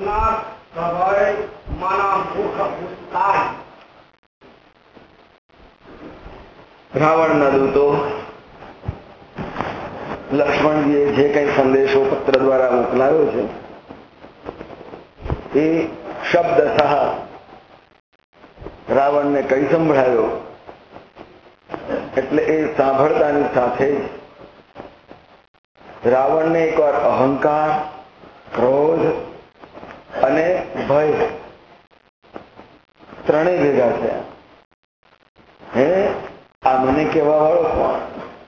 રાવણના દૂતો લક્ષ્મણજીએ જે કંઈ સંદેશો પત્ર દ્વારા મોકલાયો છે એ શબ્દશઃ રાવણને કઈ સંભળાયો એટલે એ સાંભળતાની સાથે જ રાવણને એકવાર અહંકાર, ક્રોધ અને ભય ત્રણેય ભેગા થયા. હે આ મને કહેવા વાળો કોણ?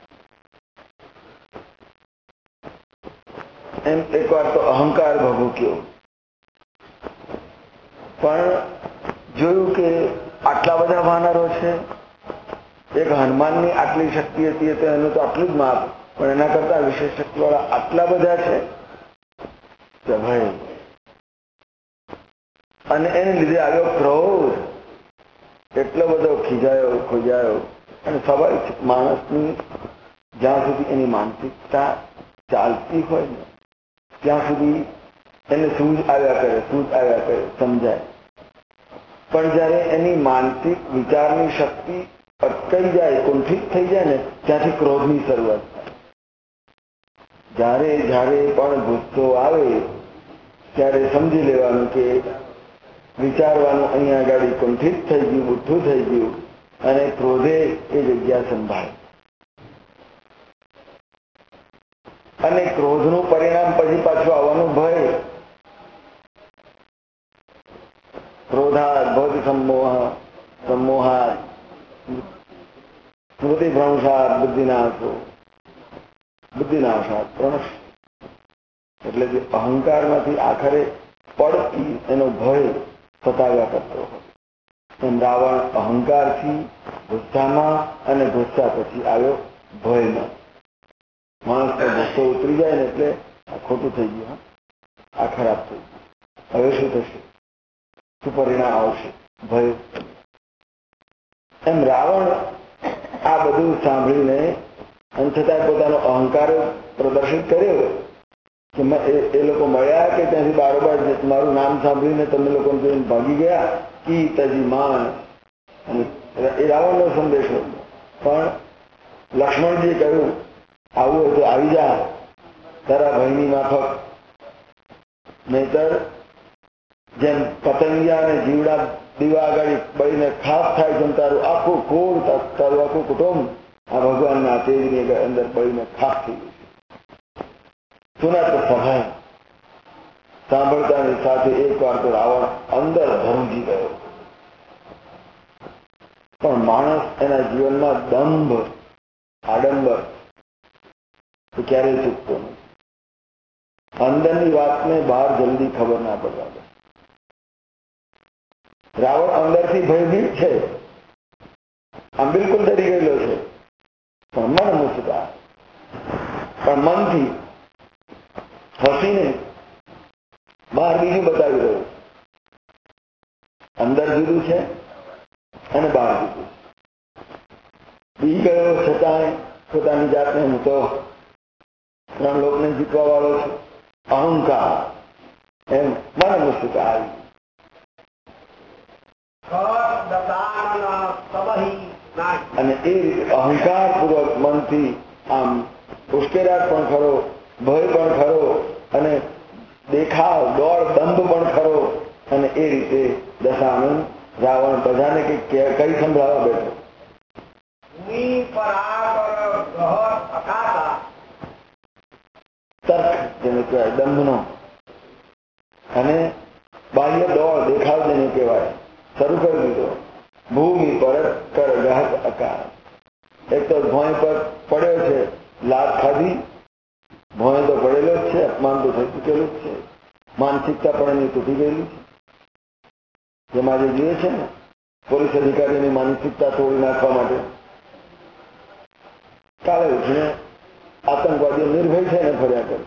એમ એકવાર તો અહંકાર ભભૂક્યો, પણ જોયું કે આટલા બધા વાનરો છે. એક હનુમાનની આટલી શક્તિ હતી તો એનું તો આટલું જ માપ, પણ એના કરતા વિશેષ શક્તિવાળા આટલા બધા છે. ભય અને એને લીધે આવ્યો ક્રોધ. એટલો બધો ખીજાયો અને સ્વાભાવિક માણસની જ્યાં સુધી એની માનસિકતા ચાલતી હોય ને ત્યાં સુધી એને સૂઝ આવ્યા કરે સમજાય. પણ જ્યારે એની માનસિક વિચારની શક્તિ અટકાઈ જાય, કુંઠિત થઈ જાય ને ત્યાંથી ક્રોધની શરૂઆત થાય. જ્યારે પણ ગુસ્સો આવે ત્યારે સમજી લેવાનું કે વિચારવાનું અહીંયા આગળ કુંઠિત થઈ ગયું, બુઠ્ઠું થઈ ગયું અને ક્રોધે એ જગ્યા સંભાળે. અને ક્રોધનું પરિણામ પછી પાછું આવવાનું ભય. ક્રોધાત ભવતિ સંમોહાત સ્મૃતિભ્રંશાત બુદ્ધિનાશાત પ્રણશ. એટલે જે અહંકારમાંથી આખરે પડતી એનો ભય સતાવ્યા કરતો હોય. એમ રાવણ અહંકારથી ગુસ્સામાં અને ગુસ્સા પછી આવ્યો ભયમાં. માણસનો ગુસ્સો ઉતરી જાય ને એટલે આ ખોટું થઈ ગયું, આ ખરાબ થઈ ગયું, હવે શું થશે, શું પરિણામ આવશે, ભય. એમ રાવણ આ બધું સાંભળીને અને છતાં પોતાનો અહંકાર પ્રદર્શિત કર્યો કે એ લોકો મળ્યા કે ત્યાંથી બારોબાર મારું નામ સાંભળીને તમે લોકો ભાગી ગયા કી તજી માન. એ રાવણનો સંદેશો. પણ લક્ષ્મણજીએ કહ્યું આવું હોય તો આવી જા તારા ભયની માફક, નહીતર જેમ પતંગિયા અને જીવડા દીવા આગળ બળીને ખાસ થાય છે તારું આખું કુળ, તારું આખું કુટુંબ આ ભગવાનના તેજની અંદર બળીને ખાસ થઈ ગયું. સુના તો સભાય સાંભળતાની સાથે એક વાર તો રાવણ અંદર ધરુજી ગયો. પણ માણસ એના જીવનમાં દંભ, આડંબર એ ક્યારેય ચૂકતો નથી. અંદરની વાતને બહાર જલ્દી ખબર ના પડવા દે. રાવણ અંદરથી ભયભીત છે, આમ બિલકુલ ડરી ગયેલો છે, પણ મન મુસ્કા, પણ મનથી હસીને બહાર બીજું બતાવી રહ્યું. અંદર જુદું છે અને બહાર જુદું. બી ગયો છતાંય પોતાની જાતને હું તો ત્રણ લોકને જીતવા વાળો છું, અહંકાર, એમ મન મુસ્કા આવી. અને એ રીતે અહંકાર પૂર્વક મનથી આમ ઉશ્કેરાટ પણ ખરો, ભય પણ ખરો અને દેખાવ, દોડ, દંભ પણ ખરો. અને એ રીતે દશાનંદ રાવણ બધાને કઈ સંભળાવવા બેઠો. તર્ક જેને કહેવાય દંભનો અને બાહ્ય દોડ, દેખાવ જેને કહેવાય શરૂ કરી દીધો. ભૂમિ પર કર ઘાત અકાર. એક તો ભોંય પર પડ્યો છે, લાત ખાધી, ભોંય તો પડેલો જ છે, અપમાન તો થઈ ચૂકેલું જ છે, માનસિકતા પણ એની તૂટી ગયેલી છે. જેમાં જે જોઈએ છે ને પોલીસ અધિકારીની માનસિકતા તોડી નાખવા માટે કાલે ઉઠીને આતંકવાદીઓ નિર્ભય થઈને ફર્યા કરે.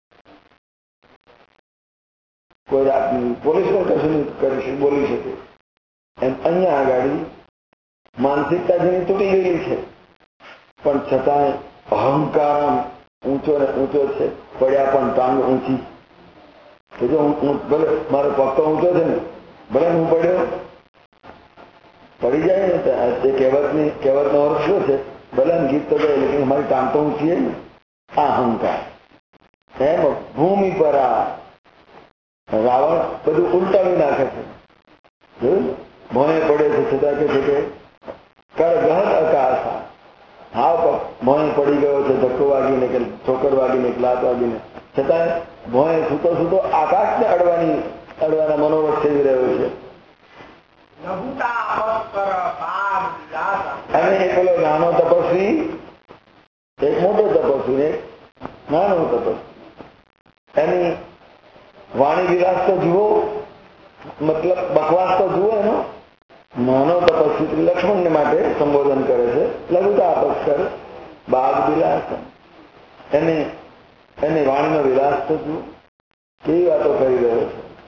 કોઈ પોલીસ પણ કશું કરી બોલી શકે એમ અહીંયા આગળ માનસિકતા જેની તૂટી ગયેલી છે, પણ છતાંય અહંકાર ઊંચો ને ઊંચો છે. પડ્યા પણ ટાંગ ઊંચી. કે જો હું ભલે મારો પગ તો ઊંચો છે ને, ભલે હું પડ્યો પડી જાય ને, એ કહેવતનો અર્થ શું છે? ભલે ગીત તો ગયે લેકિન અમારી ટાંગ તો ઊંચી ને. આ અહંકાર. એમ ભૂમિ પર આ રાવણ બધું ઉલટાવી નાખે છે. જોયું, ભોંય પડે છે છતાં કે છે કે કરગહત અકાશા, હાવ ભોંય પડી ગયો છે, ધક્કો વાગીને કે ઠોકર વાગીને લાત વાગીને, છતાં ભોંય સૂતો સૂતો આકાશને અડવાના મનોરથ થઈ રહ્યો છે. અને એ પેલો નાનો તપસ્વી, એક મોટો તપસ્વી ને નાનો તપસ્વી, એની વાણી વિલાસ તો જુઓ, મતલબ બકવાસ તો જુઓ એનો. નાનો તપસ્વી લક્ષ્મણને માટે સંબોધન કરે છે, લઘુતા અપસ્કર બાગ વિલાસ. એની વાણીનો વિલાસ તો જુઓ, કેવી વાતો કરી રહ્યો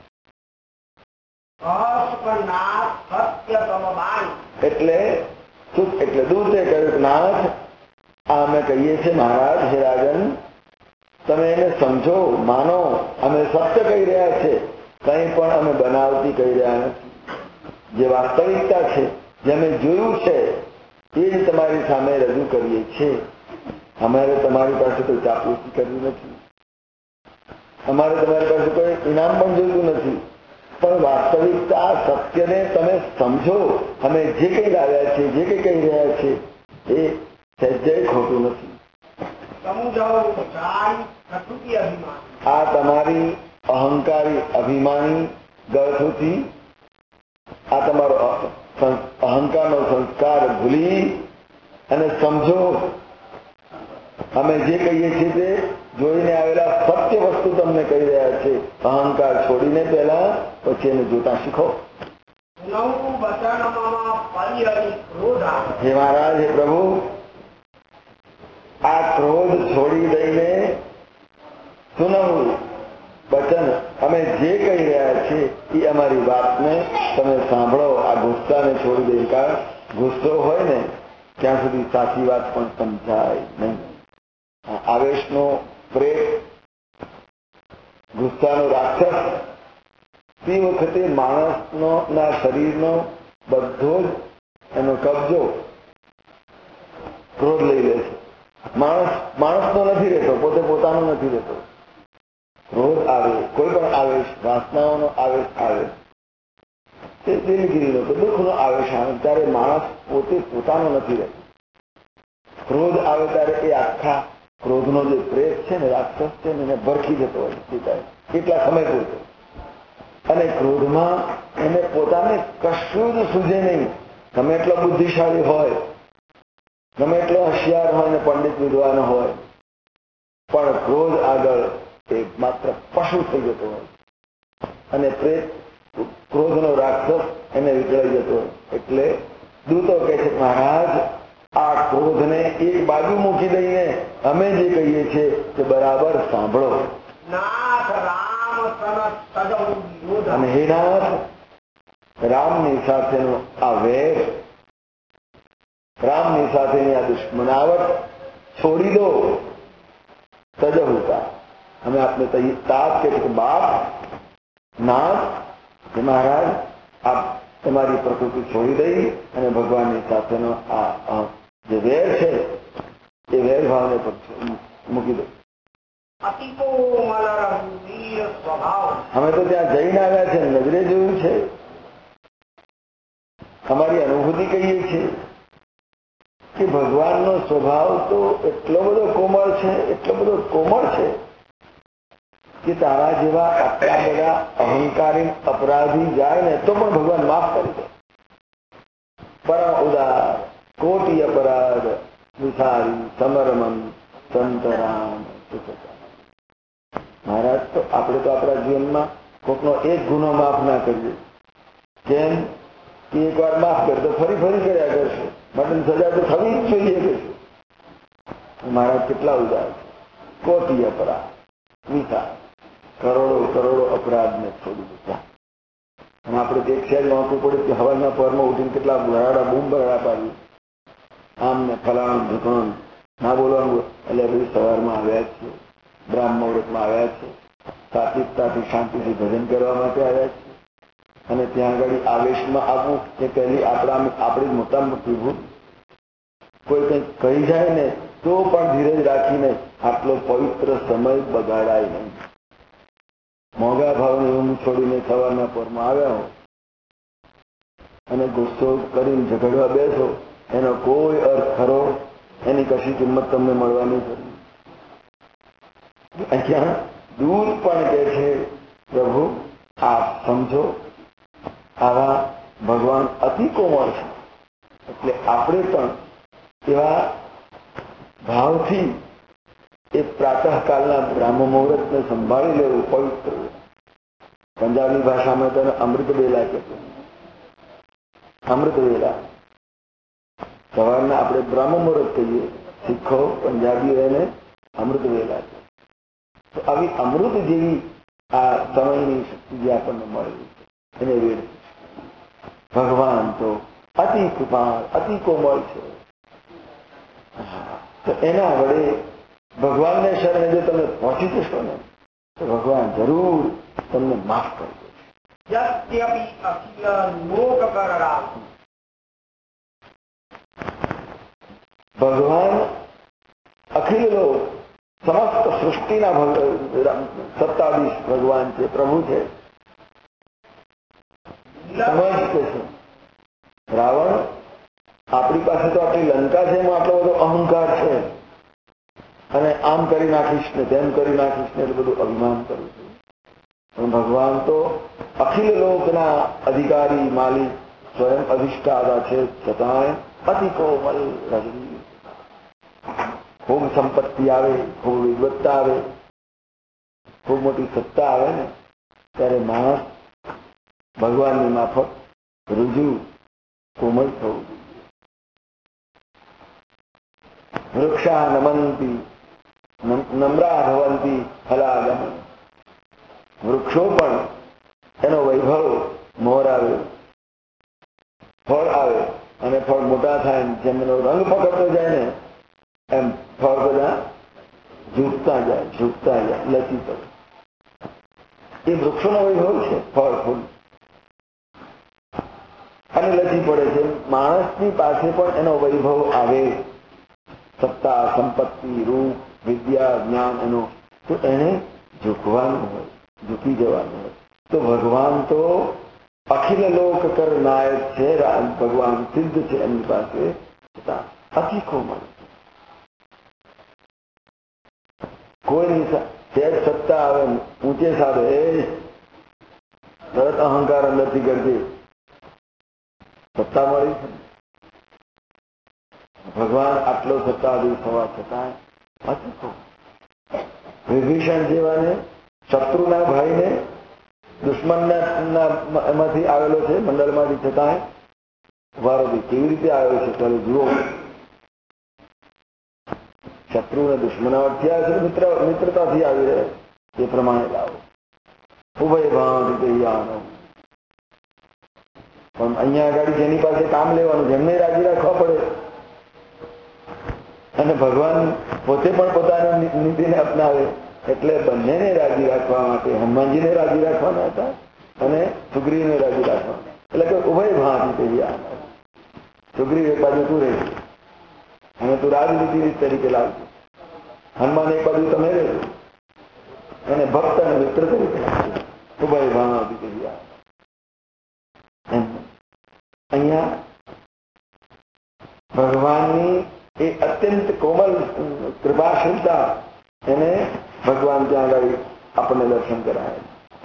છે. એટલે દૂતે કહ્યું, નાથ આ અમે કહીએ છીએ મહારાજ, હે રાજન તમે એને સમજો, માનો, અમે સત્ય કહી રહ્યા છે, કંઈ પણ અમે બનાવતી કહી રહ્યા નથી. જે વાસ્તવિકતા છે, જે અમે જોયું છે, એ જ તમારી સામે રજૂ કરીએ છીએ. અમારે તમારી પાસે કોઈ ચાપલૂસી કરવી નથી, અમારે તમારી પાસે કોઈ ઇનામ પણ જોઈતું નથી, પણ વાસ્તવિકતા સત્યને તમે સમજો. અમે જે કંઈ લાવ્યા છીએ, જે કંઈ કહી રહ્યા છીએ, એ સહેજે ખોટું નથી. આ તમારી અહંકારી અભિમાની ગળથુથી, આ તમારો અહંકારનો સંસ્કાર ભૂલી અને સમજો, અમે જે કહીએ છીએ તે જોઈને આવેલા સત્ય વસ્તુ તમને કહી રહ્યા છે. અહંકાર છોડીને પહેલા પછી એને જોતા શીખો. હે મહારાજ, હે પ્રભુ, આ ક્રોધ છોડી દઈને સુનવું વચન, અમે જે કહી રહ્યા છીએ એ અમારી વાતને તમે સાંભળો. આ ગુસ્સાને છોડી દઈને, કારણ ગુસ્સો હોય ને ત્યાં સુધી સાચી વાત પણ સમજાય નહીં. આવેશનો પ્રેત, ગુસ્સાનો રાક્ષસ, તે વખતે માણસનો ના શરીરનો બધો જ એનો કબજો ક્રોધ લઈ લે છે. માણસનો નથી રહેતો, પોતે પોતાનો નથી રહેતો. ક્રોધ આવે, કોઈ પણ આવેશ, વાસનાઓનો આવેશ આવે, તે દિલગીરીનો કે દુઃખનો આવેશ આવે ત્યારે માણસ પોતે પોતાનો નથી રહેતો. ક્રોધ આવે ત્યારે એ આખા ક્રોધનો જે પ્રેત છે ને, રાક્ષસ છે ને, એને ભરખી જતો હોય કેટલા સમય પૂરતો. અને ક્રોધમાં એને પોતાને કશું જ સૂઝે નહીં. ગમે એટલો બુદ્ધિશાળી હોય, ગમે એટલો હોશિયાર હોય ને પંડિત વિદ્વાન હોય, પણ ક્રોધ આગળ એ માત્ર પશુ થઈ જતો હોય. અને પ્રેત, ક્રોધનો રાક્ષસ એને વિચળાઈ જતો હોય. એટલે દૂતો કહે છે, મહારાજ આ ક્રોધને એક બાજુ મૂકી દઈને અમે જે કહીએ છીએ તે બરાબર સાંભળો. અને હે નાથ, રામની સાથેનો આ વેર, રામની સાથેની આ દુશ્મનાવટ છોડી દો. તજહુતા, અમે આપને તાપ કે બાપ, નાથ, કે મહારાજ આપ તમારી પ્રકૃતિ છોડી દઈ અને ભગવાનની સાથેનો આ જે વેર છે એ વેર ભાવને મૂકી દો. અમે તો ત્યાં જઈને આવ્યા છે, નજરે જોયું છે, અમારી અનુભૂતિ કહીએ છીએ કે ભગવાનનો સ્વભાવ તો એટલો બધો કોમળ છે, એટલો બધો કોમળ છે કે તારા જેવા આટલા બધા અહંકારી અપરાધી જાય ને તો પણ ભગવાન માફ કરી દે. પરમ ઉદાર, કોટી અપરાધ વિસારી સમરમન સંતરામ. મહારાજ, તો આપણે તો આપણા જીવનમાં કોકનો એક ગુનો માફ ના કરીએ. કેમ કે એક વાર માફ કરે તો ફરી કર્યા કરશે, માટે સજા તો થવી જ જોઈએ કે મહારાજ કેટલા ઉદાર છે. કોટી અપરાધ વિસાર, કરોડો અપરાધને છોડી દીધા. અને આપણે એક શહેર નોંધવું પડે કે હવાના પરમાં ઉઠીને કેટલા બરાડા બૂમ બરાડા પાડી, આમ ને ફલાણું ઢીકણું ના બોલવાનું. એટલે બધી સવારમાં આવ્યા છે, બ્રાહ્મ મુહૂર્તમાં આવ્યા છે, સાત્વિકતાથી શાંતિથી ભજન કરવા માટે આવ્યા છે. અને ત્યાં આગળ આવેશમાં આવવું એ પહેલી આપણી મોટા મોટી ભૂલ. કોઈ કંઈક કહી જાય ને તો પણ ધીરજ રાખીને આટલો પવિત્ર સમય બગાડાય નહીં. મોંઘા ભાવની ઊંઘ છોડીને સવારના પોરમાં આવ્યા હો અને ગુસ્સો કરીને ઝઘડવા બેસો, એનો કોઈ અર્થ ખરો? એની કશી કિંમત તમને મળવાની નથી. અહીંયા દૂત પણ કહે છે, પ્રભુ આપ સમજો, આવા ભગવાન અતિ કોમળ છે. એટલે આપણે પણ એવા ભાવથી એ પ્રાતઃકાલના બ્રાહ્મ મુહૂર્તને સંભાળી લેવું પવિત્ર. પંજાબી ભાષામાં તેને અમૃત વેલા કહે. અમૃત વેલા સવારના આપણે બ્રાહ્મ મુહૂર્ત કહીએ, શીખો પંજાબીઓ એને અમૃત વેલા છે. તો આવી અમૃત જેવી આ સમયની શક્તિ જે આપણને મળેલી છે એને વેડ. ભગવાન તો અતિ કૃપાળ અતિ કોમળ છે. તો એના વડે ભગવાનને શરણે જો તમે પહોંચી જશો ને તો ભગવાન જરૂર તમને માફ કરી દેશે. ભગવાન અખિલ લોક સમસ્ત સૃષ્ટિના સત્તાધીશ ભગવાન છે, પ્રભુ છે. સમજ કે છે રાવણ આપણી પાસે તો આટલી લંકા છે, એમાં આટલો બધો અહંકાર છે અને આમ કરી નાખીશ ને તેમ કરી નાખીશ ને એટલું બધું અભિમાન કરું છું. પણ ભગવાન તો અખિલ લોકના અધિકારી માલિક સ્વયં અધિષ્ઠાતા છે, છતાંય અતિ કોમલ હૃદય. ખૂબ સંપત્તિ આવે, ખૂબ વિદવત્તા આવે, ખૂબ મોટી સત્તા આવે ને ત્યારે માણસ ભગવાનની માફક રુજુ કોમળ થવું. વૃક્ષા નમંતી નમ્રા ભવંતી ફલાગમ. વૃક્ષો પણ એનો વૈભવ મોર આવે, ફળ આવે અને ફળ મોટા થાય, જેમ એનો રંગ પકડતો જાય ને એમ ફળ બધા ઝૂકતા જાય, લચી પડે. એ વૃક્ષોનો વૈભવ છે, ફળ ફૂલ અને લચી પડે છે. માણસની પાસે પણ એનો વૈભવ આવે, સત્તા સંપત્તિ રૂપ વિદ્યા જ્ઞાન એનો, તો એને ઝૂકવાનું હોય, ઝૂકી જવાનું હોય. તો ભગવાન તો અખિલ લોક કર નાયક છે, ભગવાન સિદ્ધ છે એમની પાસે, અતિ કોમળ. કોઈની સહેજ સત્તા આવે ઊંચે સાથે તરત અહંકાર અંદરથી કરજે, સત્તા મળી છે. ભગવાન આટલો સત્તાધીશ હોવા છતાં અતિ કોમળ. વિભીષણ જેવાને શત્રુના ભાઈને દુશ્મનના એમાંથી આવેલો છે, મંડળમાંથી, છતાંય વારદી કેવી રીતે આવ્યો છે ત્યારે જુઓ. શત્રુ અને દુશ્મનાવટથી આવે છે, મિત્રતાથી આવી રહે એ પ્રમાણે લાવો. ઉભય ભાવ તૈયાર. પણ અહીંયા આગળ જેની પાસે કામ લેવાનું જેમને રાજી રાખવા પડે અને ભગવાન પોતે પણ પોતાની નીતિને અપનાવે એટલે બંનેને રાજી રાખવા માટે હનુમાનજીને રાજી રાખવાના હતા અને સુગ્રીવને રાજી રાખવાના. એટલે કે ઉભય ભાવ તૈયાર. સુગ્રીવ એક બાજુ તું રહેશે અને તું રાજનીતિ તરીકે લાવજો, હનુમાન એક બાજુ તમે રહેજો અને ભક્ત અને મિત્ર તરીકે લાવજો. ઉભય ભાવ તૈયાર. અહીંયા ભગવાનની એ અત્યંત કોમલ કૃપાશીલતા એને ભગવાન ત્યાં આગળ આપણને દર્શન કરાય.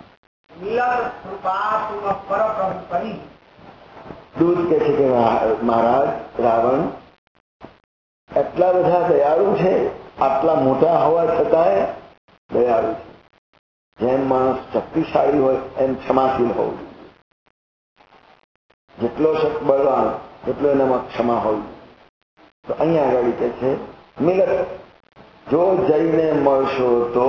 દૂત કહે છે કે મહારાજ રાવણ એટલા બધા દયાળુ છે, આટલા મોટા હોવા છતાંય દયાળુ છે. જેમ માણસ શક્તિશાળી હોય એમ ક્ષમાશીલ હોવું. જેટલો બળવાન એટલો એનામાં ક્ષમા હોય. તો અહીંયા આગળ કહે છે મિલત, જો જઈને મળશો તો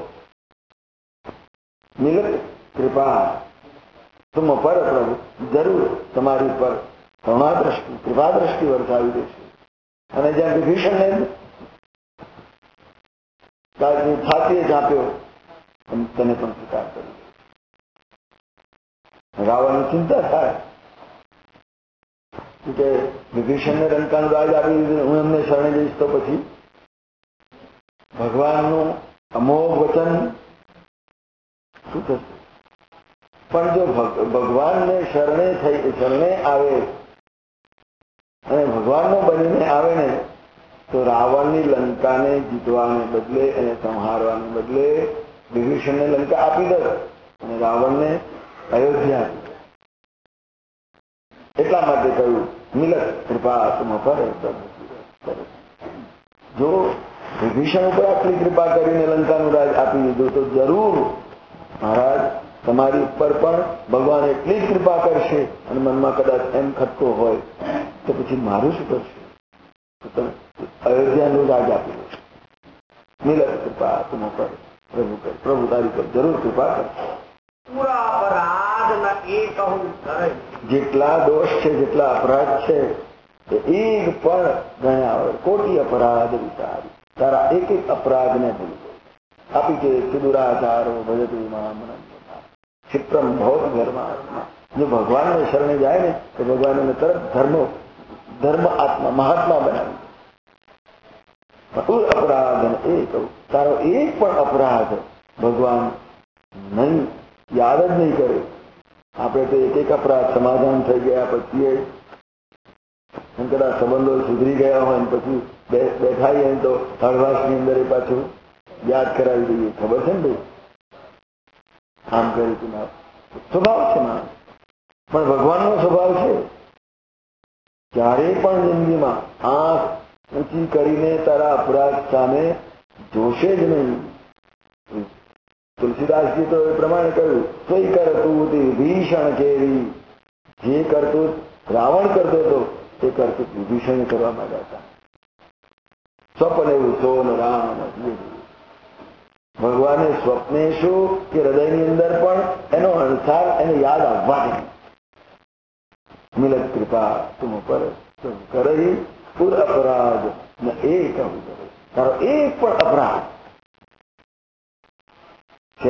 મિલત કૃપા તુમ પર પ્રભુ, જરૂર તમારી પર કરુણા દ્રષ્ટિ કૃપા દ્રષ્ટિ વરસાવી દેશે. અને જ્યાં વિભીષણને છાતીએ ચાપ્યો તેને પણ સ્વીકાર કર્યો. રાવણની ચિંતા થાય કે વિભીષણને લંકાનું રાજ આપી દીધું, હું એમને શરણે જઈશ તો પછી ભગવાનનું અમોઘ વચન શું થશે? પણ જો ભગવાનને શરણે આવે અને ભગવાનનો બનીને આવે ને તો રાવણની લંકાને જીતવાને બદલે એને સંહારવાને બદલે વિભીષણને લંકા આપી દે અને રાવણને અયોધ્યા આપી દે. એટલા માટે કહ્યું મિલત કૃપા તુમ પર. જો વિભીષણ ઉપર આટલી કૃપા કરીને લંકાનું રાજ આપી દીધું તો જરૂર મહારાજ તમારી ઉપર પણ ભગવાન એટલી જ કૃપા કરશે. અને મનમાં કદાચ એમ ખટતો હોય તો પછી મારું શું કરશે? તો તમે અયોધ્યાનું રાજ આપી દો. મિલત કૃપા તુમ પર. પ્રભુ તારી પર જરૂર કૃપા કરશે. જેટલા દોષ છે, જેટલા અપરાધ છે એક પણ ગણ્યા હોય. કોટી અપરાધ વિચારી તારા એક એક અપરાધને ભૂલી આપી છે. સુદુરાચારો ભજતું મામ ક્ષિપ્રમ ભૌત ધર્મા. જો ભગવાનને શરણે જાય ને તો ભગવાન એને તરત ધર્મ આત્મા મહાત્મા બનાવી. અપરાધ એ કહું તારો એક પણ અપરાધ ભગવાન નહીં યાદ જ નહીં કરે. આપણે તો એક એક અપરાધ સમાધાન થઈ ગયા પછી કદાચ સંબંધો સુધરી ગયા હોય ને પછી બેઠાઈએ તો હળવાશની અંદર એ પાછું યાદ કરાવી દઈએ. ખબર છે ને ભાઈ આમ કર્યું તું ના સ્વભાવ છે માણસ. પણ ભગવાનનો સ્વભાવ છે ક્યારેય પણ જિંદગીમાં આંખ ઊંચી કરીને તારા અપરાધ સામે જોશે જ નહીં. તુલસીદાસજી તો એ પ્રમાણે કહ્યું સોઈ કરતું વિભીષણ કેવી. જે કરતું રાવણ કરતો હતો તે કરતું વિભીષણ કરવા માંગ્યા હતા. સ્વપ્ન એવું સોન રામ. ભગવાને સ્વપ્ને શું કે હૃદયની અંદર પણ એનો અણસાર એને યાદ આવવા નહીં. મિલત કૃપા તુમ પર કરી પુર અપરાધ ન એક તારો એક પણ અપરાધ જે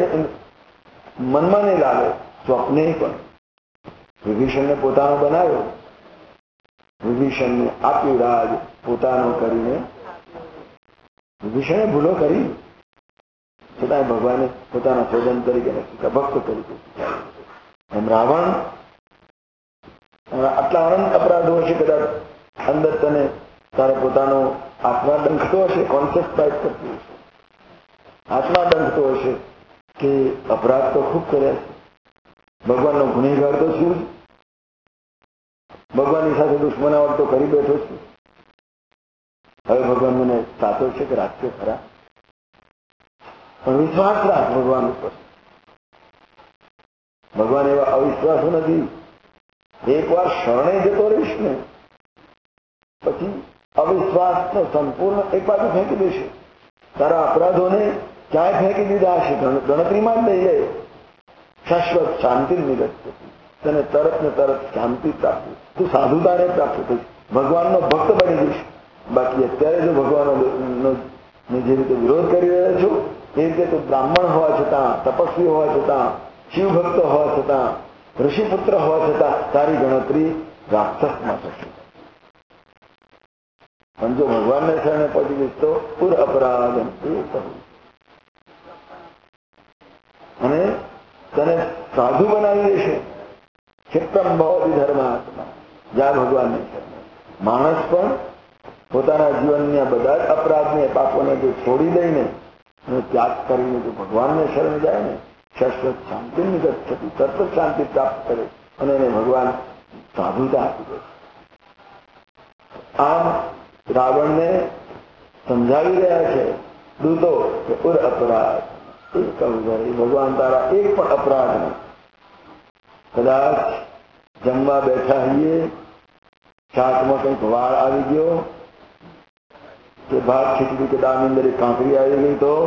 મનમાં નહીં લાગે. સ્વપ્ને પણ વિભીષણને પોતાનો બનાવ્યો. વિભીષણને આપ્યું રાજ પોતાનો કરીને. વિભીષણે ભૂલો કરી છતાં ભગવાને પોતાના સ્વજન તરીકે ભક્ત તરીકે એમ રાવણ આટલા અનંત અપરાધો હશે. કદાચ અંદર તને તારે પોતાનો આત્મા ડંખતો હશે. કોન્સેપ્ટ ટાઈપ કરતી હશે. આત્મા ડંખતો હશે કે અપરાધ તો ખૂબ કર્યા છે. ભગવાનનો ગુનેગાર તો છું જ. ભગવાનની સાથે દુશ્મનાવટ તો કરી બેઠો છું. હવે ભગવાન મને સાચો છે કે રાખ્યો ખરા? પણ વિશ્વાસ રાખ ભગવાન ઉપર. ભગવાન એવા અવિશ્વાસો નથી. એકવાર શરણે જતો રહીશ ને પછી અવિશ્વાસનો સંપૂર્ણ એક બાજુ ફેંકી દેશે. તારા અપરાધોને ક્યાંય ફેંકી દીધા હશે ગણતરીમાં જ નહીં લે. શાશ્વત શાંતિ મિલત તને તરત ને તરત શાંતિ પ્રાપ્ત. તું સાધુતાને પ્રાપ્ત થઈશ. ભગવાનનો ભક્ત બની જઈશ. બાકી અત્યારે જો ભગવાનનો જે રીતે વિરોધ કરી રહ્યો છું એ રીતે તું બ્રાહ્મણ હોવા છતાં, તપસ્વી હોવા છતાં, શિવભક્ત હોવા છતાં, ઋષિપુત્ર હોવા છતાં તારી ગણતરી રાક્ષસમાં થશે. પણ જો ભગવાનને શરણે પહોંચી જઈશ તો પુર અપરાધ એ કહું અને તને સાધુ બનાવી દેશે. ક્ષિપ્રમ ભવતિ ધર્માત્મા. જ્યાં ભગવાનને શરણે માણસ પણ પોતાના જીવનના બધા જ અપરાધને પાપોને જો છોડી દઈને અને ત્યાગ કરીને જો ભગવાનને શરણે જાય ને શાશ્વત શાંતિ નિગત થતી તરત શાંતિ પ્રાપ્ત કરે અને એને ભગવાન સાધુતા આપી દે. આમ રાવણને સમજાવી રહ્યા છે દૂતો કે પુર અપરાધ એ કહું ભગવાન તારા એક પણ અપરાધ નહીં. કદાચ જમવા બેઠા હોઈએ, શાકમાં કંઈક વાળ આવી ગયો કે ભાત ખીચડી કે દાળની અંદર કાંકરી આવી ગઈ તો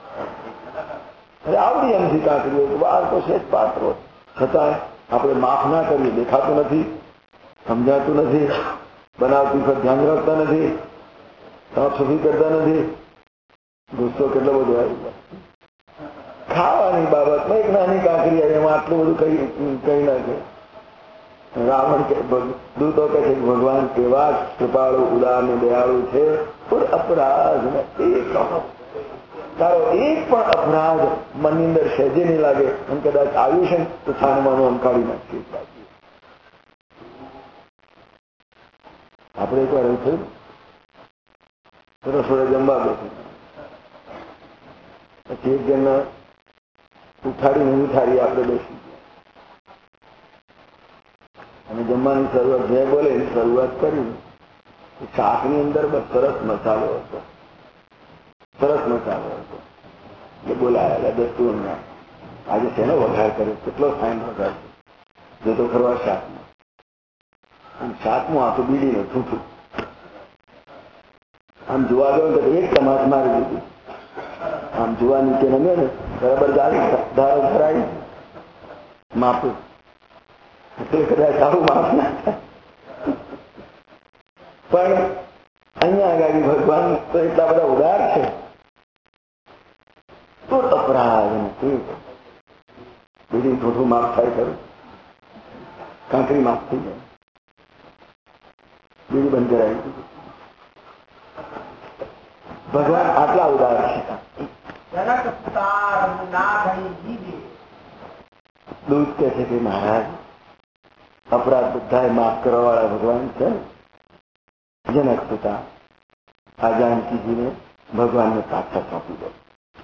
આવડી એમથી કાંકરી હોય વાર તો છે જ પાત્રો છતાં આપણે માફ ના કરીએ. દેખાતું નથી, સમજાતું નથી, બનાવતી વખત ધ્યાન રાખતા નથી, સાફ સફાઈ કરતા નથી. ગુસ્સો કેટલો બધો આવી જાય. ખાવાની બાબતમાં એક નાની કાંકરી એમાં આટલું બધું કહી નાખે. રાવણ કે દૂતો કહે છે ભગવાન કેવા કૃપાળુ ઉદાર ને દયાળુ છે, અપરાધ નથી. તારો એક પણ અપરાધ મનની અંદર સહેજે નહીં લાગે અને કદાચ આવ્યું છે તો છાનવાનું આમ કાઢી નાખીએ. આપણે એક વાર એવું થયું, રસોડે જમવા બેઠું, પછી એક જણને ઉઠાડીને ઉઠાડી આપણે બેસી અને જમવાની શરૂઆત જે બોલે શરૂઆત કરી. શાકની અંદર બસ સરસ મસાલો હતો, સરસ મસાલો હતો. એ બોલાયેલા દસ્તુરના આજે શેનો વઘાર કર્યો, કેટલો ફાઇન વઘાર જો તો ખરવા શાકમાં. અને શાકમાં આખું બીડીને છૂટું આમ જોવા ગયો તો એક ટમાટ મારી દીધી. આમ જોવા નીચે નમ્યો ને બરાબર ધારો ભરાય માપું એટલે કદાચ આવું માપ ના થાય. પણ અહીંયા આગળ ભગવાન તો એટલા બધા ઉદાર છે. તો અપરાધ નથી. બીડી થોડું માફ થાય ખરું, કાંકરી માફ થઈ જાય, બીડી બંધ કરાવી દીધી. ભગવાન આટલા ઉદાર છે. દૂત કહે છે કે મહારાજ અપરાધ બધા માફ કરવા વાળા ભગવાન છે. જનક પિતા આ જાનકીજીને ભગવાનને પાછા સોંપી દો.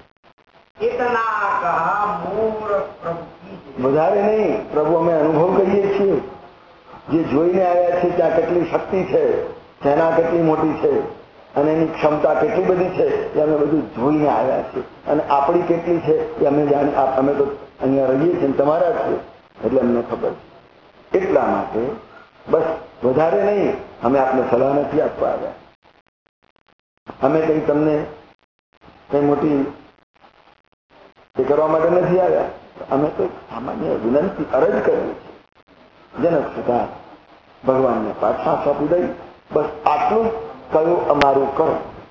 વધારે નહીં, પ્રભુ અમે અનુભવ કરીએ છીએ. જે જોઈને આવ્યા છે ત્યાં કેટલી શક્તિ છે, સેના કેટલી મોટી છે અને એની ક્ષમતા કેટલી બધી છે એ અમે બધું જોઈને આવ્યા છીએ. અને આપણી કેટલી છે એ અમે જાણી. અમે તો અહીંયા રહીએ છીએ તમારા જ છે એટલે અમને ખબર છે. એટલા માટે બસ વધારે નહીં, અમે આપને સલાહ નથી આપવા આવ્યા. અમે કંઈ તમને કઈ મોટી એ કરવા માટે નથી આવ્યા. અમે તો સામાન્ય વિનંતી અરજ કરીએ છીએ. જનક સુધા ભગવાનને પાછા સોંપી દઈ. બસ આટલું કયું અમારું કરો.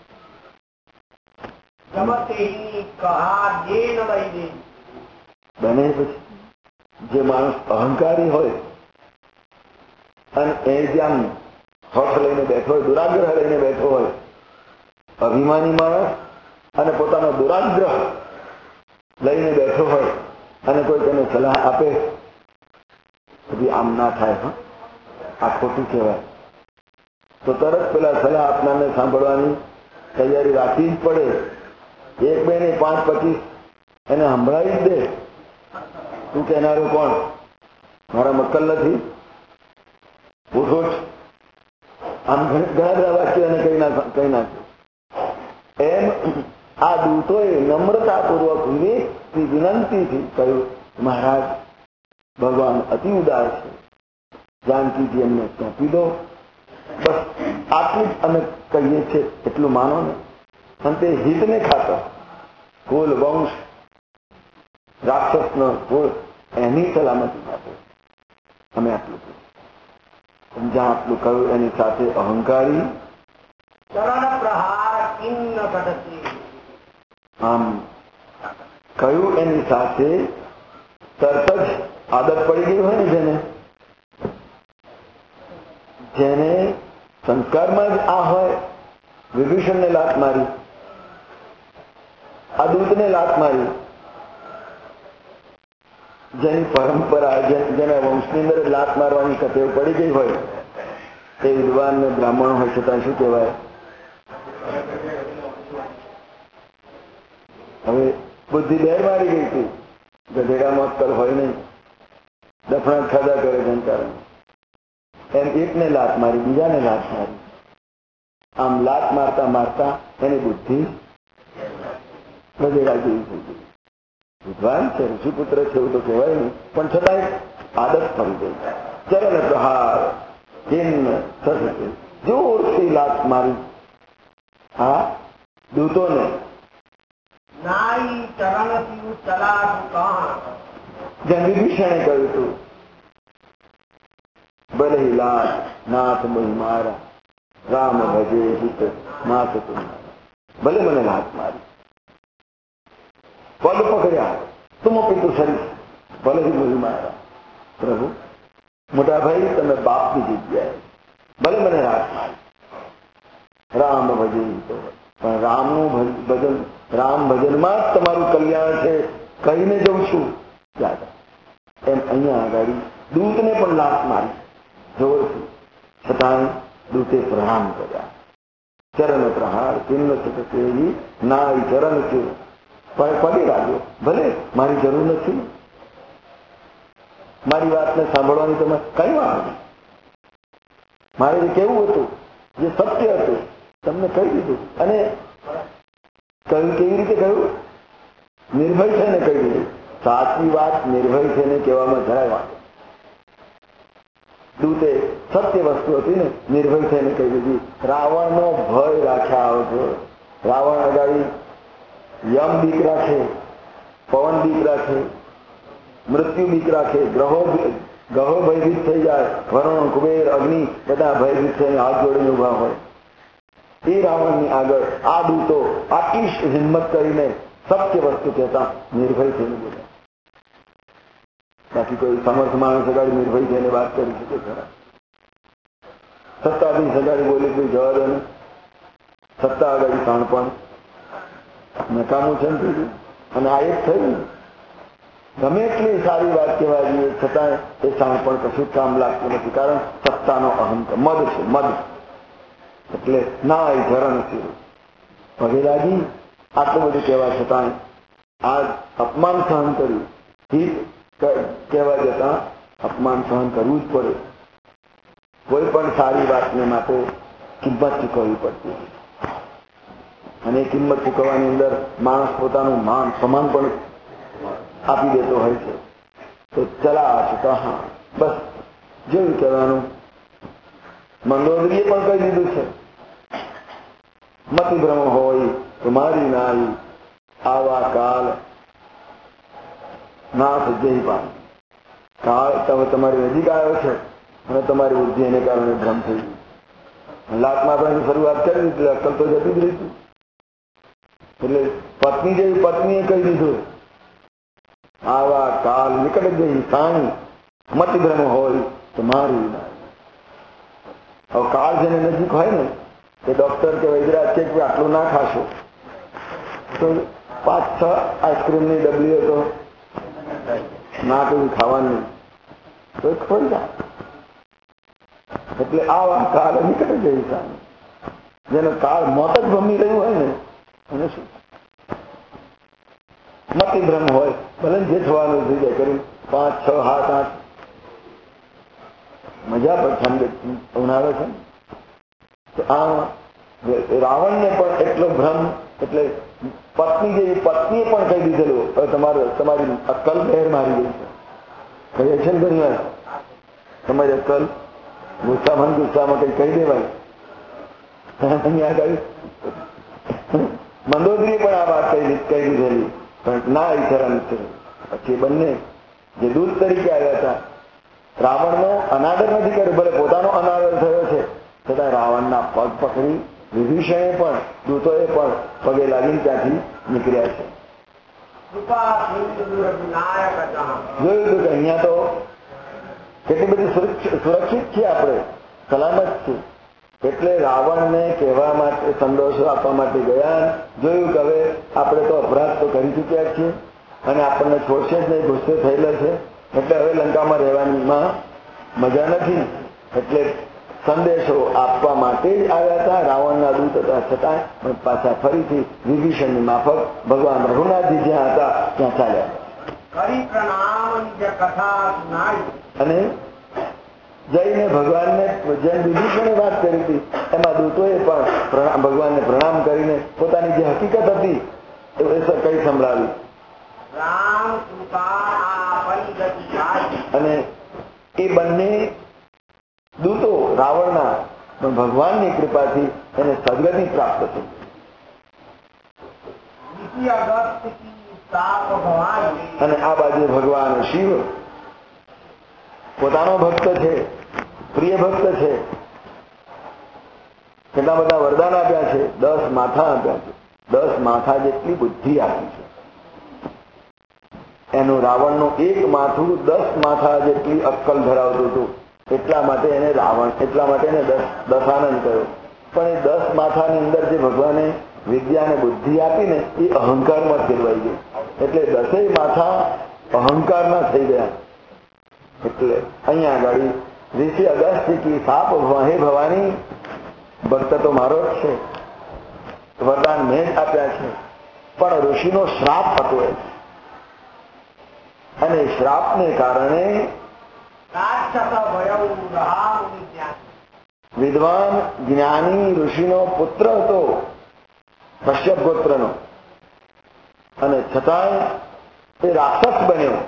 બને પછી જે માણસ અહંકારી હોય અને એ જ્યાં હઠ લઈને બેઠો હોય, દુરાગ્રહ લઈને બેઠો હોય, અભિમાની માણસ અને પોતાનો દુરાગ્રહ લઈને બેઠો હોય અને કોઈ તેને સલાહ આપે પછી આમ ના થાય, આ ખોટું કહેવાય, તો તરત પેલા સલાહ આપનારને સાંભળવાની તૈયારી રાખવી જ પડે. 1, 2 ને 5, 25 એને સંભળાવી જ દે. તું કહેનારું કોણ? મારા મક્કલ નથી, ઉઠો જ. આમ ઘણા બધા વાક્યો એને કહી નાખ્યું. એમ આ દૂતોએ નમ્રતાપૂર્વક વિનંતીથી કહ્યું, મહારાજ ભગવાન અતિ ઉદાર છે, જાનકીજી એમને સોંપી દો. બસ આટલું જ અમે કહીએ છીએ, એટલું માનો ને. અને તે હિતને ખાતર કુલ વંશ રાક્ષસનો કુલ એની સલામતી માટે અમે આટલું કહ્યું. જ્યાં આટલું કહ્યું એની સાથે અહંકારી આમ કહ્યું એની સાથે તરત જ આદત પડી ગઈ હોય ને, જેને સંસ્કારમાં જ આ હોય. વિભીષણને લાત મારી, આ દૂતને લાત મારી, જેની પરંપરા જેના વંશની અંદર લાત મારવાની કથેવ પડી ગઈ હોય તે વિદ્વાન ને બ્રાહ્મણ હોય છતાં શું કહેવાય? હવે બુદ્ધિ બેર મારી ગઈ હતી. ગધેડામાં અક્કલ હોય નહીં, દફણા ખાધા કરે જેમ કારણે એમ એકને લાત મારી, બીજાને લાત મારી. આમ લાત મારતા મારતા એની બુદ્ધિ ગધેડા જેવી થઈ ગઈ. વિદ્વાન છે, ઋષિપુત્ર છે એવું તો કહેવાય નહીં, પણ છતાં આદત પડી ગઈ. ચરણ પ્રહાર જોરથી લાત મારી આ દૂતોને. જેમ વિભીષણે કહ્યું હતું, ભલે લાત નાથ મહી મારા, રામ ભજે હિત નાથ તુમ્હારા. ભલે મને લાત મારી, પગ પકડ્યા, તુમ પિતુ શરીર ભલે મુરી મારા. પ્રભુ મોટા ભાઈ, તમે બાપની જગ્યાએ ભલે મને રાખ મારી, રામ ભજન પણ રામનું ભજન, રામ ભજનમાં જ તમારું કલ્યાણ છે કહીને જઉં છું. યાદ એમ અહીંયા આગળ દૂતને પણ લાત મારી જોરથી, છતાં દૂતે પ્રણામ કર્યા. ચરણ પ્રહાર ચિહ્ન તેવી નાય ચરણ છે, પણ પગે લાગ્યો. ભલે મારી જરૂર નથી, મારી વાતને સાંભળવાની તમે કઈ વાત નથી. મારે જે કેવું હતું, જે સત્ય હતું, તમને કહી દીધું. અને કહ્યું કેવી રીતે કહ્યું? નિર્ભય થઈને કહી દીધું. સાચી વાત નિર્ભય થઈને કહેવામાં જરાય વાત. દૂતે સત્ય વસ્તુ હતી ને, નિર્ભય થઈને કહી દીધી. રાવણનો ભય રાખ્યા આવતો. રાવણ અગાડી યમ બીક રાખે, પવન બીક રાખે, મૃત્યુ બીક રાખે, ગ્રહો ભયભીત થઈ જાય, વરુણ કુબેર અગ્નિ બધા ભયભીત થઈને હાથ જોડીને ઉભા હોય. એ રાવણની આગળ આ દૂતો આટલી હિંમત કરીને સત્ય વસ્તુ કહેતા નિર્ભય થઈને બોલ્યા. બાકી કોઈ સમર્થ માણસ અગાડી નિર્ભય થઈને વાત કરી શકે ખરા? સત્તાધીશ અગાડી બોલી કોઈ જવા દે ને, સત્તા અગાડી શાણપણ નકામું છે ને. અને આ એક થયું ને, ગમે એટલી સારી વાત કહેવા જોઈએ છતાં એ શાણપણ કશું કામ લાગતું નથી. કારણ સત્તાનો અહંકાર મદ છે, મદ. એટલે ના એ ધરણ છે. પગે લાગી આટલું બધું કહેવા છતાં આ અપમાન સહન કર્યું. હિત કહેવા જતાં અપમાન સહન કરવું જ પડે. કોઈ પણ સારી વાતને માટે કિંમત ચૂકવવી પડતી. અને એ કિંમત ચૂકવવાની અંદર માણસ પોતાનું માન સમાન પણ આપી દેતો હોય છે. તો ચલા ચુકા, બસ જોયું કહેવાનું. મંદોદરીએ પણ કહી દીધું છે, મતિભ્રમ હોય તો મારી નાઈ, આવા કાળ નાથ જય પામ. કાળ તમે તમારી નજીક આવ્યો છે અને તમારી બુદ્ધિ એને કારણે ભ્રમ થઈ ગઈ. લાતમાં આપણે શરૂઆત કરી એટલે અક્કલ તો જતી જ રહી. એટલે પત્ની જેવી પત્નીએ કહી દીધું, આવા કાલ નિકટ ગઈ સાણી, મતિભ્રમ હોય તો મારી નાઈ. હવે કાળ જેને નજીક હોય ને, એ ડોક્ટર કે વૈદ્યરાજ કે આટલું ના ખાશો તો 5-6 આઈસ્ક્રીમની ડબલીઓ તો ના કોઈ ખાવાનું તો ખોઈ જાય. એટલે આવા કાળ નીકળે જઈ સામે, જેનો કાળ મોત જ ભમી રહ્યું હોય ને, એને શું મતિભ્રમ હોય, ભલે જે થવાનું થઈ જાય કરી 5, 6, 7, 8 મજા પર ઠંડ ઉનાળો છે ને. તો આ રાવણને પણ એટલો ભ્રમ, એટલે પત્ની જેવી પત્નીએ પણ કહી દીધેલું, હવે તમારી અક્કલ બહેર મારી ગઈ છે. કહીએ છે ને ઘણી વાર તમારી અક્કલ ગુસ્સામાં કઈ કહી દેવાય. મંદોદરીએ પણ આ વાત કહી દીધેલી, પણ ના ઈચ્છરા નથી. પછી બંને જે દૂત તરીકે આવ્યા હતા, રાવણનો અનાદર નથી કર્યો, ભલે પોતાનો અનાદર થયો છે છતાં રાવણના પગ પકડી વિભીષણે પણ દૂતોએ પણ પગે લાગીને ત્યાંથી નીકળ્યા છે. જોયું હતું કે અહીંયા તો કેટલી બધી સુરક્ષિત છીએ, આપણે સલામત છીએ. એટલે રાવણને કહેવા માટે, સંદેશો આપવા માટે ગયા. જોયું કે હવે આપણે તો અપરાધ તો કરી ચૂક્યા છીએ અને આપણને છોડશે જ નહીં, ગુસ્સે થયેલા છે. એટલે હવે લંકામાં રહેવામાં મજા નથી. એટલે સંદેશો આપવા માટે જ આવ્યા હતા. રાવણના દૂત હતા છતાં પણ પાછા ફરીથી વિભીષણની માફક ભગવાન રઘુનાથજી જ્યાં હતા ત્યાં ચાલ્યા. અને જઈને ભગવાનને જેમ વિભીષણે વાત કરી હતી એમાં દૂતોએ પણ ભગવાનને પ્રણામ કરીને પોતાની જે હકીકત હતી એ કઈ સંભળાવી. અને એ બંને દૂતો રાવણના પણ ભગવાનની કૃપાથી એને સદગતિ પ્રાપ્ત થઈ. અને આ બાજુ ભગવાન શિવ પોતાનો ભક્ત છે, પ્રિય ભક્ત છે. કેટલા બધા વરદાન આપ્યા છે, 10 માથા આપ્યા છે, 10 માથા જેટલી બુદ્ધિ આપી છે. એનું રાવણનું એક માથું 10 માથા જેટલી અક્કલ ધરાવતું હતું, એટલા માટે એને રાવણ, એટલા માટે એને દશાનંદ કહ્યો. પણ એ 10 માથાની અંદર જે ભગવાને વિદ્યા અને બુદ્ધિ આપીને એ અહંકારમાં ફેરવાઈ ગઈ, એટલે 10 માથા અહંકારના થઈ ગયા. એટલે અહીંયા આગળ ઋષિ અગસ્ત્ય કી સાપ હે ભવાની, ભક્ત તો મારો જ છે, વરદાન મેં જ આપ્યા છે, પણ ઋષિનો શ્રાપ હતો અને શ્રાપને કારણે વિદ્વાન જ્ઞાની ઋષિનો પુત્ર હતો કશ્યપ ગોત્રનો, અને છતાંય તે રાક્ષસ બન્યો.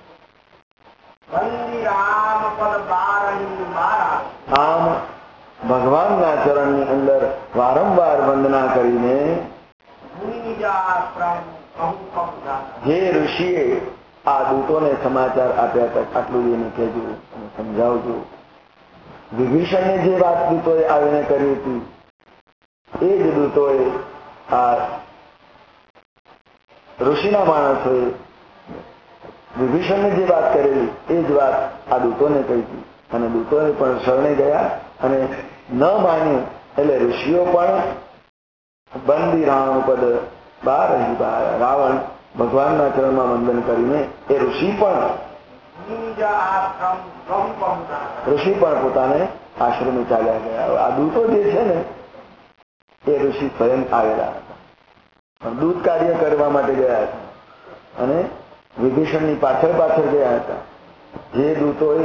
આમ ભગવાનના ચરણની અંદર વારંવાર વંદના કરીને જે ઋષિએ આ દૂતોને સમાચાર આપ્યા હતા, આટલું એને કહેજો અને સમજાવજો. વિભીષણને જે વાત દૂતોએ આવીને કરી હતી, એ જ દૂતોએ આ ઋષિના માણસોએ વિભીષણને જે વાત કરેલી એ જ વાત આ દૂતોને કહી હતી, અને દૂતોએ પણ શરણે ગયા અને ન માન્યું. એટલે ઋષિઓ પણ બંદી રામ પદ બારહી બાર, રાવણ ભગવાનના ચરણમાં વંદન કરીને એ ઋષિ પણ પોતાને આશ્રમે ચાલ્યા ગયા. આ દૂતો જે છે ને એ ઋષિ સ્વયં આવેલા હતા, દૂત કાર્ય કરવા માટે ગયા હતા અને વિભીષણની પાછળ પાછળ ગયા હતા. જે દૂતોએ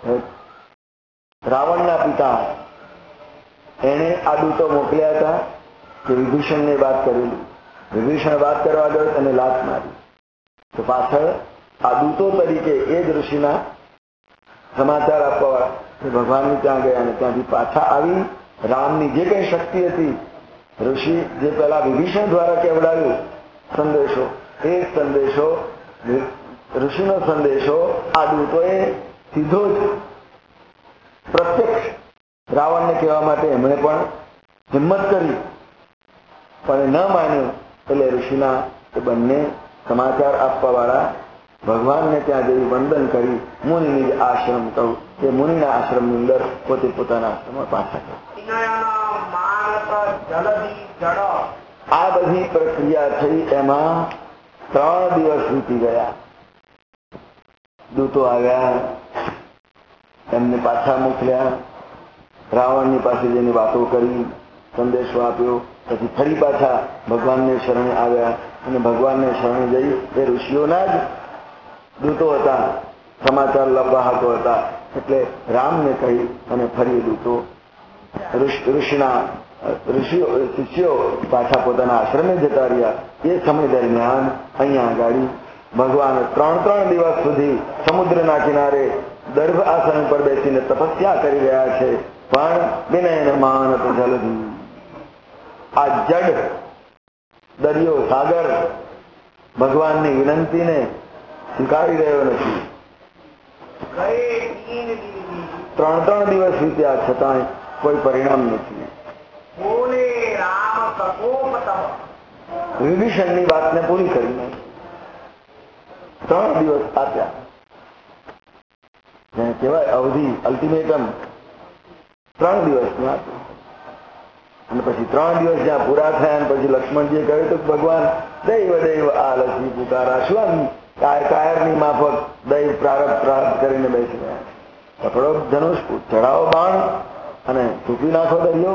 રાવણના પિતા એણે આ દૂતો મોકલ્યા હતા કે વિભીષણને વાત કરેલી, વિભીષણ વાત કરવા ગયો અને લાત મારી, તો પાછળ આ દૂતો તરીકે એ જ ઋષિના સમાચાર આપવા ભગવાનની ત્યાં ગયા અને ત્યાંથી પાછા આવી રામની જે કઈ શક્તિ હતી, ઋષિ જે પેલા વિભીષણ દ્વારા કેવડાવ્યું સંદેશો, એ સંદેશો ઋષિનો સંદેશો આ દૂતોએ સીધો જ પ્રત્યક્ષ રાવણને કહેવા માટે એમણે પણ હિંમત કરી, પણ ન માન્યું. એટલે ઋષિના એ બંને સમાચાર આપવા વાળા ભગવાનને ત્યાં જઈ વંદન કરી મુનિની આશ્રમ કહું કે મુનિના આશ્રમની અંદર પોતે પોતાના આશ્રમમાં પાછા ગયા. આ બધી પ્રક્રિયા થઈ, એમાં 3 દિવસ વીતી ગયા. દૂતો આવ્યા, એમને પાછા મોકલ્યા, રાવણની પાસે જઈને વાતો કરી, સંદેશો આપ્યો, પછી ફરી પાછા ભગવાનને શરણે આવ્યા અને ભગવાનને શરણે જઈ એ ઋષિઓના જ દૂતો હતા, સમાચાર લવાહકો હતા, એટલે રામને કહી અને ફરી દૂતો શિષ્યો પાછા પોતાના આશ્રમે જતા રહ્યા. એ સમય દરમિયાન અહીંયા આગળ ભગવાન 3 દિવસ સુધી સમુદ્રના કિનારે દર્ભ આસન પર બેસીને તપસ્યા કરી રહ્યા છે, પણ વિનયન માનત જલધી, આ જડ દરિયો સાગર ભગવાનની વિનંતીને સ્વીકારી રહ્યો નથી. 3 દિવસ વીત્યા છતાંય કોઈ પરિણામ નથી. વિભીષણની વાતને પૂરી કરી નાખી. 3 દિવસ આપ્યા, જેને કહેવાય અવધિ, અલ્ટિમેટમ 3 દિવસનું આપ્યું. અને પછી 3 દિવસ જ્યાં પૂરા થયા અને પછી લક્ષ્મણજીએ કહ્યું તો ભગવાન દૈવ દૈવ આલસી પુકારા, શું કાયરની માફક દૈવ પ્રારબ્ધ કરીને બેસી ગયા. પકડો ધનુષ, ચડાવો બાણ અને તૂટી નાખો દરિયો,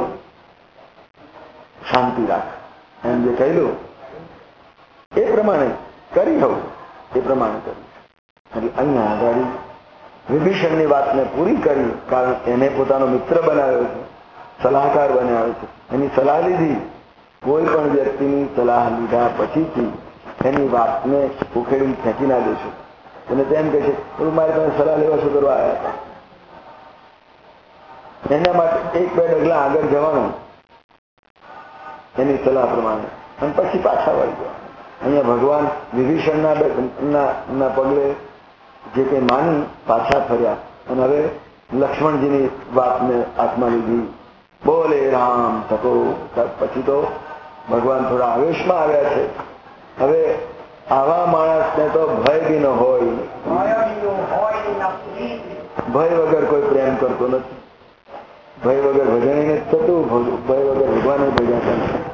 શાંતિ રાખ, એમ જે કહ્યું એ પ્રમાણે કરી હોઉં એ પ્રમાણે કર્યું. એટલે અહીંયા આગળ વિભીષણની વાતને પૂરી કરી, કારણ એને પોતાનો મિત્ર બનાવ્યો છે, સલાહકાર બનાવ્યો છે, એની સલાહ લીધી. કોઈ પણ વ્યક્તિની સલાહ લીધા પછીથી એની વાતને ઉખેડી ખેંચી ના દેશો. અને તેમ કહે છે મારી પાસે સલાહ લેવા શું કરવા આવ્યા હતા, એના માટે 1-2 ડગલા આગળ જવાનું એની સલાહ પ્રમાણે, અને પછી પાછા વળી ગયા. અહીંયા ભગવાન વિભીષણના પગલે જે કંઈ માની પાછા ફર્યા અને હવે લક્ષ્મણજીની વાતને હાથમાં લીધી. બોલે રામ થતો. પછી તો ભગવાન થોડા આવેશમાં આવ્યા છે. હવે આવા માણસ ને તો ભય બી ન હોય. ભય વગર કોઈ પ્રેમ કરતો નથી. ભય વગર ભજન નથી થતું, ભય વગર ભગવાન ભજન નથી.